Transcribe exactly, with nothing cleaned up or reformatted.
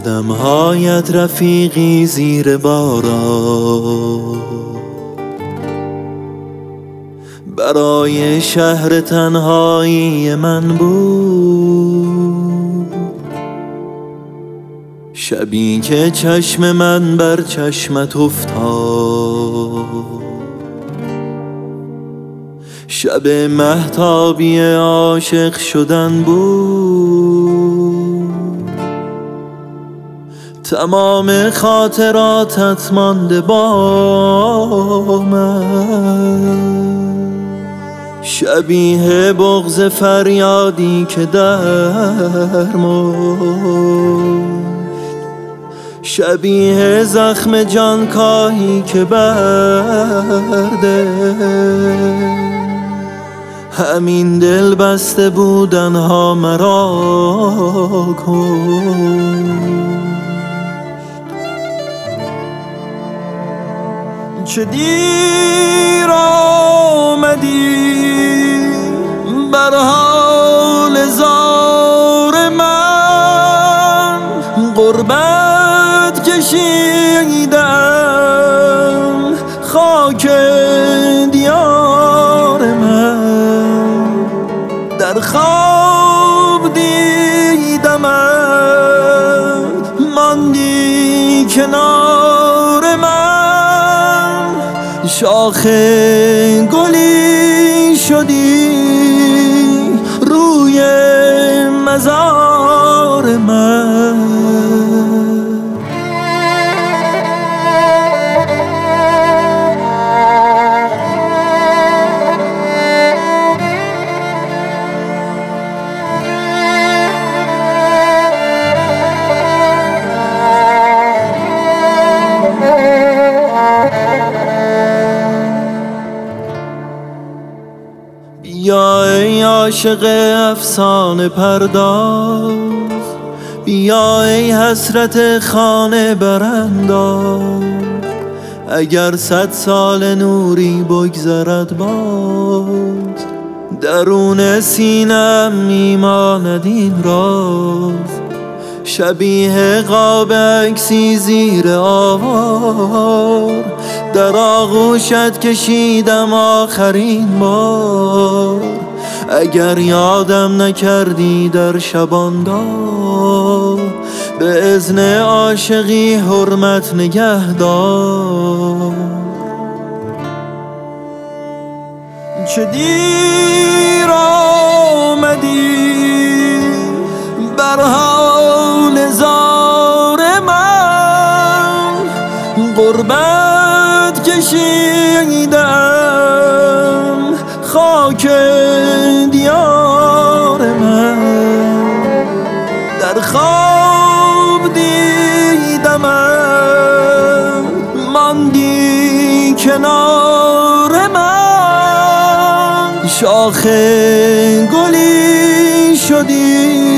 قدم‌هایت رفیقی زیر باران، برای شهر تنهایی من بود. شبی که چشم من بر چشمت افتاد، شب مهتابی عاشق شدن بود. تمام خاطراتت مانده با من، شبیه بغض فریادی که در مرد، شبیه زخم جانکاهی که برده. همین دل بسته بودنها مرا کشت. چه دیر آمدی بر حال زار من، غربت کشیدم خاک دیار من. در خواب دیدمت ماندی کنار من، شاخ گلی شدی روی مزار من. بیا ای عاشق افسانه پرداز، بیا ای حسرت خانه برانداز. اگر صد سال نوری بگذرد باز، درون سینم میماند این راز. شبیه قاب عکسی زیر آوار، در آغوشت کشیدم آخرین بار. اگر یادم نکردی در شباندار، به اذن عاشقی حرمت نگهدار. چه دیر آمدی بر حال زار من، غربت کشیدم خاک دیار من. در خواب دیدمت ماندی کنار من، شاخ گلی شدی